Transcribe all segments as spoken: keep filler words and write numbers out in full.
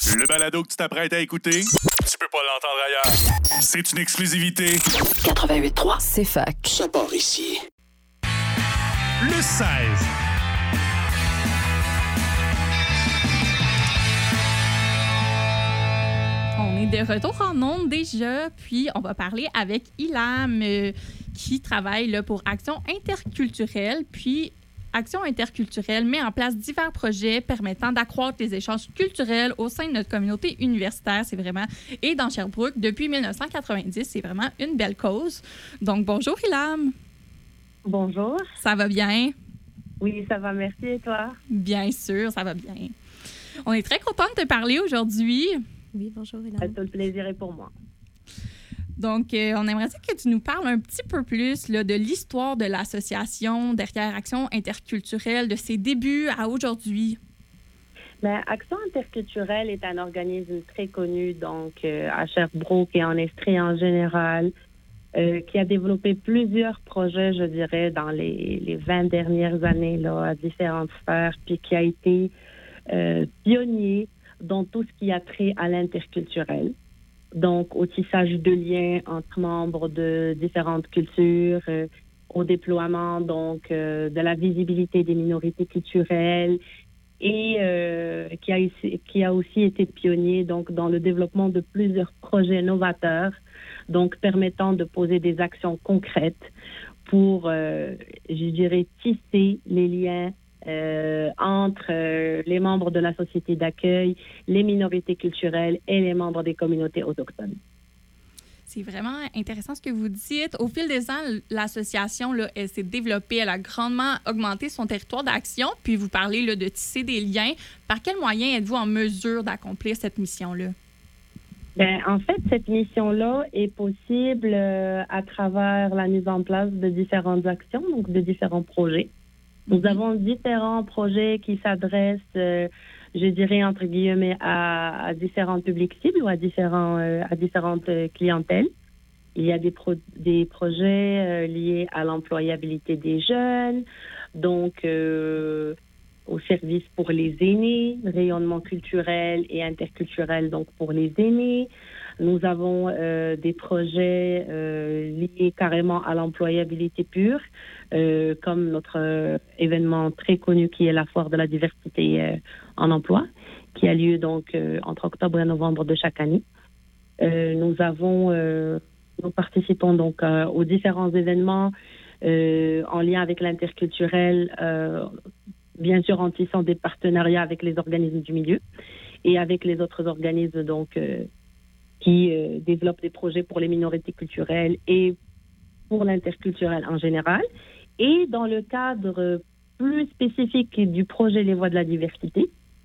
Le balado que tu t'apprêtes à écouter, tu peux pas l'entendre ailleurs. C'est une exclusivité. quatre-vingt-huit point trois, c'est fac. Ça part ici. Le seize. On est de retour en ondes déjà, puis on va parler avec Ilham euh, qui travaille là, pour Action interculturelle, puis Action interculturelle met en place divers projets permettant d'accroître les échanges culturels au sein de notre communauté universitaire. C'est vraiment... Et dans Sherbrooke, depuis dix-neuf cent quatre-vingt-dix, c'est vraiment une belle cause. Donc, bonjour Ilham. Bonjour. Ça va bien? Oui, ça va, merci. Et toi? Bien sûr, ça va bien. On est très contents de te parler aujourd'hui. Oui, bonjour Ilham. Tout le plaisir est pour moi. Donc, euh, on aimerait que tu nous parles un petit peu plus là, de l'histoire de l'association derrière Action interculturelle, de ses débuts à aujourd'hui. Bien, Action interculturelle est un organisme très connu donc, euh, à Sherbrooke et en Estrie en général, euh, qui a développé plusieurs projets, je dirais, dans les, les vingt dernières années là, à différentes sphères, puis qui a été euh, pionnier dans tout ce qui a trait à l'interculturel. Donc, au tissage de liens entre membres de différentes cultures, euh, au déploiement donc euh, de la visibilité des minorités culturelles et euh, qui, a, qui a aussi été pionnier donc dans le développement de plusieurs projets novateurs, donc permettant de poser des actions concrètes pour, euh, je dirais, tisser les liens Euh, entre euh, les membres de la société d'accueil, les minorités culturelles et les membres des communautés autochtones. C'est vraiment intéressant ce que vous dites. Au fil des ans, l'association, là, elle s'est développée, elle a grandement augmenté son territoire d'action, puis vous parlez là, de tisser des liens. Par quels moyens êtes-vous en mesure d'accomplir cette mission-là? Bien, en fait, cette mission-là est possible euh, à travers la mise en place de différentes actions, donc de différents projets. Nous avons différents projets qui s'adressent, euh, je dirais, entre guillemets, à, à différents publics cibles ou à, différents, euh, à différentes euh, clientèles. Il y a des, pro- des projets euh, liés à l'employabilité des jeunes, donc euh, au service pour les aînés, rayonnement culturel et interculturel donc pour les aînés. Nous avons euh, des projets euh, liés carrément à l'employabilité pure, euh, comme notre euh, événement très connu qui est la Foire de la diversité euh, en emploi, qui a lieu donc euh, entre octobre et novembre de chaque année. Euh, nous avons, euh, nous participons donc euh, aux différents événements euh, en lien avec l'interculturel, euh, bien sûr en tissant des partenariats avec les organismes du milieu et avec les autres organismes donc euh, qui euh, développent des projets pour les minorités culturelles et pour l'interculturel en général. Et dans le cadre plus spécifique du projet Les Voix de la diversité,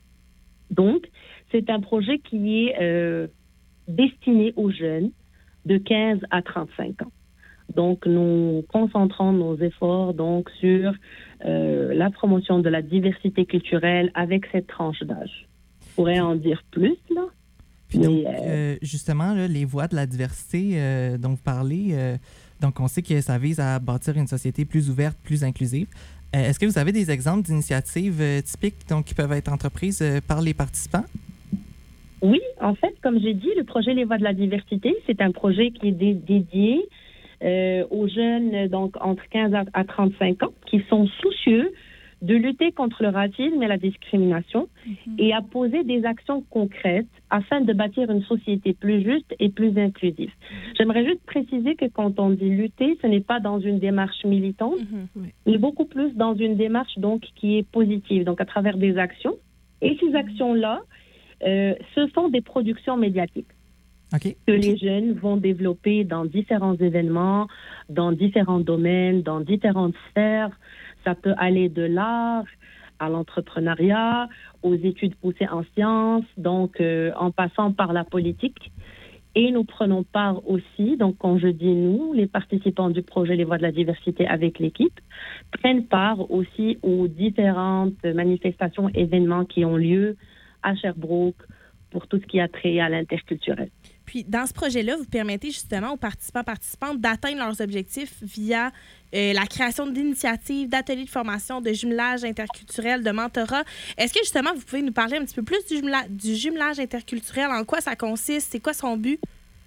donc, c'est un projet qui est euh, destiné aux jeunes de quinze à trente-cinq ans. Donc, nous concentrons nos efforts donc, sur euh, la promotion de la diversité culturelle avec cette tranche d'âge. Je pourrais en dire plus, là. Puis donc, euh, justement, là, les voix de la diversité euh, dont vous parlez, euh, donc on sait que ça vise à bâtir une société plus ouverte, plus inclusive. Euh, est-ce que vous avez des exemples d'initiatives euh, typiques donc, qui peuvent être entreprises euh, par les participants? Oui, en fait, comme j'ai dit, le projet Les Voix de la diversité, c'est un projet qui est dé- dédié euh, aux jeunes donc entre quinze à trente-cinq ans qui sont soucieux de lutter contre le racisme et la discrimination mm-hmm. et à poser des actions concrètes afin de bâtir une société plus juste et plus inclusive. J'aimerais juste préciser que quand on dit lutter, ce n'est pas dans une démarche militante, mm-hmm. oui. mais beaucoup plus dans une démarche donc qui est positive, donc à travers des actions. Et ces actions-là, euh, ce sont des productions médiatiques. Okay. Que les jeunes vont développer dans différents événements, dans différents domaines, dans différentes sphères. Ça peut aller de l'art à l'entrepreneuriat, aux études poussées en sciences, donc euh, en passant par la politique. Et nous prenons part aussi, donc quand je dis nous, les participants du projet Les Voix de la diversité avec l'équipe, prennent part aussi aux différentes manifestations, événements qui ont lieu à Sherbrooke pour tout ce qui a trait à l'interculturel. Puis, dans ce projet-là, vous permettez justement aux participants participantes d'atteindre leurs objectifs via euh, la création d'initiatives, d'ateliers de formation, de jumelage interculturel, de mentorat. Est-ce que justement, vous pouvez nous parler un petit peu plus du, jumela- du jumelage interculturel? En quoi ça consiste? C'est quoi son but?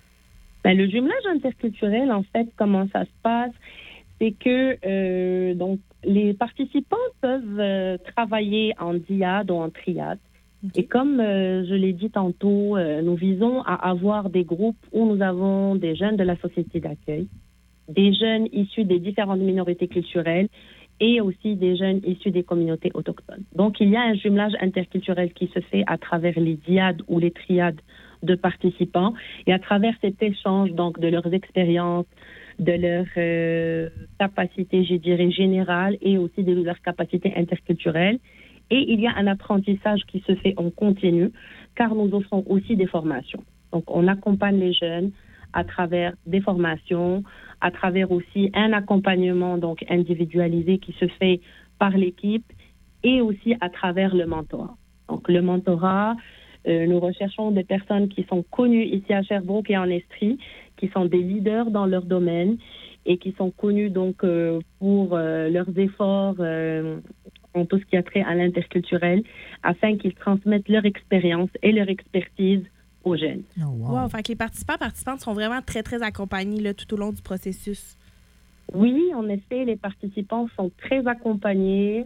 Ben, le jumelage interculturel, en fait, comment ça se passe? C'est que euh, donc, les participants peuvent euh, travailler en dyade ou en triade. Okay. Et comme euh, je l'ai dit tantôt, euh, nous visons à avoir des groupes où nous avons des jeunes de la société d'accueil, des jeunes issus des différentes minorités culturelles et aussi des jeunes issus des communautés autochtones. Donc, il y a un jumelage interculturel qui se fait à travers les dyades ou les triades de participants et à travers cet échange donc, de leurs expériences, de leurs euh, capacités, je dirais, générales et aussi de leurs capacités interculturelles. Et il y a un apprentissage qui se fait en continu, car nous offrons aussi des formations. Donc, on accompagne les jeunes à travers des formations, à travers aussi un accompagnement donc individualisé qui se fait par l'équipe et aussi à travers le mentorat. Donc, le mentorat, euh, nous recherchons des personnes qui sont connues ici à Sherbrooke et en Estrie, qui sont des leaders dans leur domaine et qui sont connus donc euh, pour euh, leurs efforts euh, en tout ce qui a trait à l'interculturel, afin qu'ils transmettent leur expérience et leur expertise aux jeunes. Oh, wow. Wow, fait que les participants participantes sont vraiment très, très accompagnés là, tout au long du processus. Oui, en effet, les participants sont très accompagnés.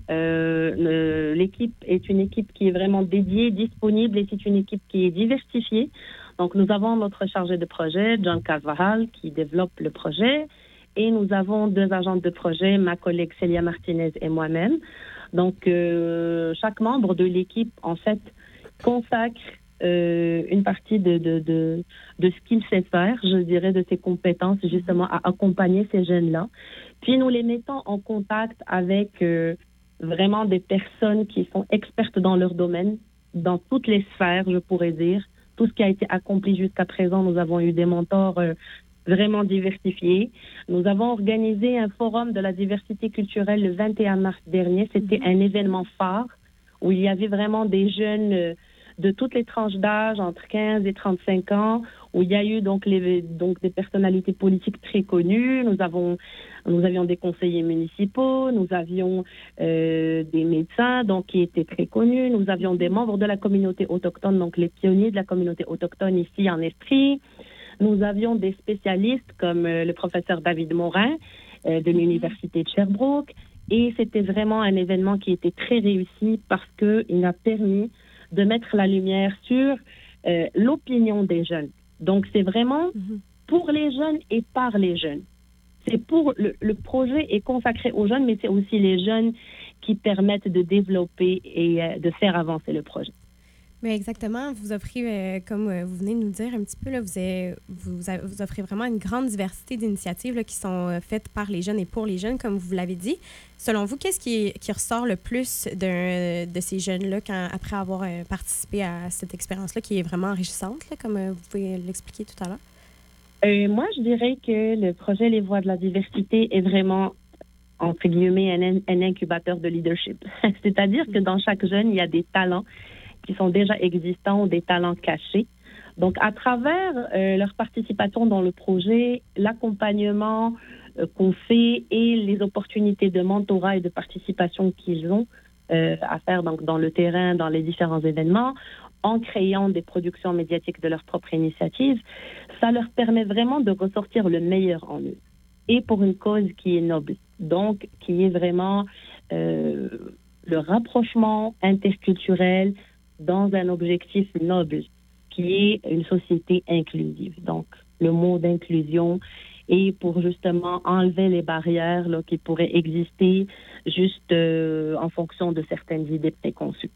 Euh, le, l'équipe est une équipe qui est vraiment dédiée, disponible, et c'est une équipe qui est diversifiée. Donc, nous avons notre chargé de projet, John Carvajal, qui développe le projet. Et nous avons deux agentes de projet, ma collègue Célia Martinez et moi-même. Donc, euh, chaque membre de l'équipe, en fait, consacre euh, une partie de, de, de, de ce qu'il sait faire, je dirais, de ses compétences, justement, à accompagner ces jeunes-là. Puis, nous les mettons en contact avec euh, vraiment des personnes qui sont expertes dans leur domaine, dans toutes les sphères, je pourrais dire. Tout ce qui a été accompli jusqu'à présent, nous avons eu des mentors euh, vraiment diversifiés. Nous avons organisé un forum de la diversité culturelle le vingt et un mars dernier. C'était un événement phare où il y avait vraiment des jeunes euh, de toutes les tranches d'âge, entre quinze et trente-cinq ans, où il y a eu donc, les, donc des personnalités politiques très connues. Nous, avons, nous avions des conseillers municipaux, nous avions euh, des médecins donc, qui étaient très connus, nous avions des membres de la communauté autochtone, donc les pionniers de la communauté autochtone ici en Estrie. Nous avions des spécialistes comme euh, le professeur David Morin euh, de l'Université de Sherbrooke. Et c'était vraiment un événement qui était très réussi parce qu'il a permis de mettre la lumière sur euh, l'opinion des jeunes. Donc, c'est vraiment mm-hmm. pour les jeunes et par les jeunes. C'est pour le, le projet est consacré aux jeunes, mais c'est aussi les jeunes qui permettent de développer et euh, de faire avancer le projet. Mais exactement, vous offrez, euh, comme euh, vous venez de nous dire un petit peu, là, vous, avez, vous, avez, vous offrez vraiment une grande diversité d'initiatives là, qui sont euh, faites par les jeunes et pour les jeunes, comme vous l'avez dit. Selon vous, qu'est-ce qui, est, qui ressort le plus d'un, de ces jeunes-là quand, après avoir euh, participé à cette expérience-là qui est vraiment enrichissante, là, comme euh, vous pouvez l'expliquer tout à l'heure? Euh, moi, je dirais que le projet Les Voix de la diversité est vraiment, entre guillemets, un, un incubateur de leadership. C'est-à-dire que dans chaque jeune, il y a des talents qui sont déjà existants ou des talents cachés. Donc, à travers euh, leur participation dans le projet, l'accompagnement euh, qu'on fait et les opportunités de mentorat et de participation qu'ils ont euh, à faire donc, dans le terrain, dans les différents événements, en créant des productions médiatiques de leur propre initiative, ça leur permet vraiment de ressortir le meilleur en eux. Et pour une cause qui est noble. Donc, qui est vraiment euh, le rapprochement interculturel dans un objectif noble, qui est une société inclusive. Donc, le mot d'inclusion est pour justement enlever les barrières là, qui pourraient exister juste euh, en fonction de certaines idées préconçues.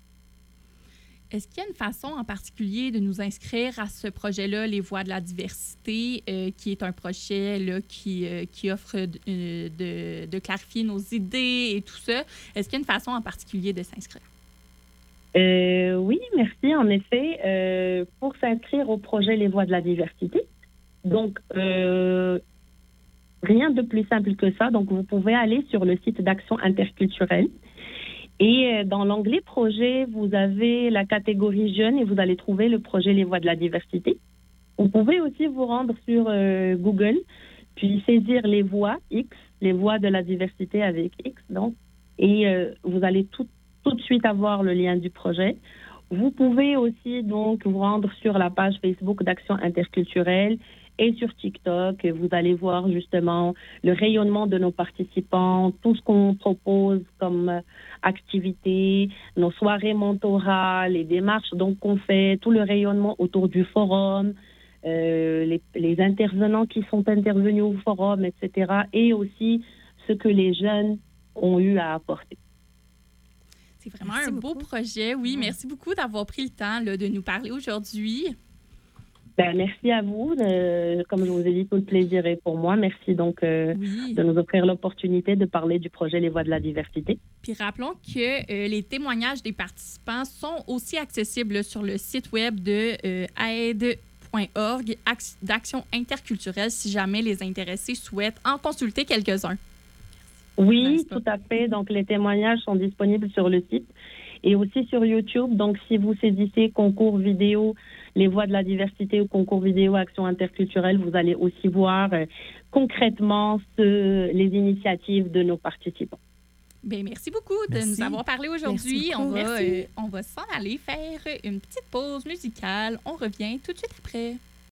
Est-ce qu'il y a une façon en particulier de nous inscrire à ce projet-là, Les Voix de la diversité, euh, qui est un projet là, qui, euh, qui offre de, de, de clarifier nos idées et tout ça? Est-ce qu'il y a une façon en particulier de s'inscrire? Euh, oui, merci. En effet, euh, pour s'inscrire au projet Les Voix de la diversité, donc euh, rien de plus simple que ça. Donc, vous pouvez aller sur le site d'Action interculturelle et euh, dans l'onglet projet, vous avez la catégorie jeunes et vous allez trouver le projet Les Voix de la diversité. Vous pouvez aussi vous rendre sur euh, Google, puis saisir les voix X, les voix de la diversité avec X, donc, et euh, vous allez tout, tout de suite avoir le lien du projet. Vous pouvez aussi donc vous rendre sur la page Facebook d'Action interculturelle et sur TikTok. Vous allez voir justement le rayonnement de nos participants, tout ce qu'on propose comme activités, nos soirées mentorales, les démarches donc qu'on fait, tout le rayonnement autour du forum, euh, les, les intervenants qui sont intervenus au forum, et cetera. Et aussi ce que les jeunes ont eu à apporter. C'est vraiment Merci un beaucoup. beau projet. Oui, Ouais. merci beaucoup d'avoir pris le temps là, de nous parler aujourd'hui. Ben, merci à vous. Euh, comme je vous ai dit, tout le plaisir est pour moi. Merci donc euh, Oui. de nous offrir l'opportunité de parler du projet Les Voix de la diversité. Puis rappelons que euh, les témoignages des participants sont aussi accessibles là, sur le site web de euh, aide point org d'Action interculturelle si jamais les intéressés souhaitent en consulter quelques-uns. Oui, N'est-ce pas? tout à fait. Donc, les témoignages sont disponibles sur le site et aussi sur YouTube. Donc, si vous saisissez concours vidéo Les Voix de la diversité ou concours vidéo Action interculturelle, vous allez aussi voir euh, concrètement ce, les initiatives de nos participants. Bien, merci beaucoup de Merci. nous avoir parlé aujourd'hui. Merci On beaucoup. va, Merci. euh, on va s'en aller faire une petite pause musicale. On revient tout de suite après.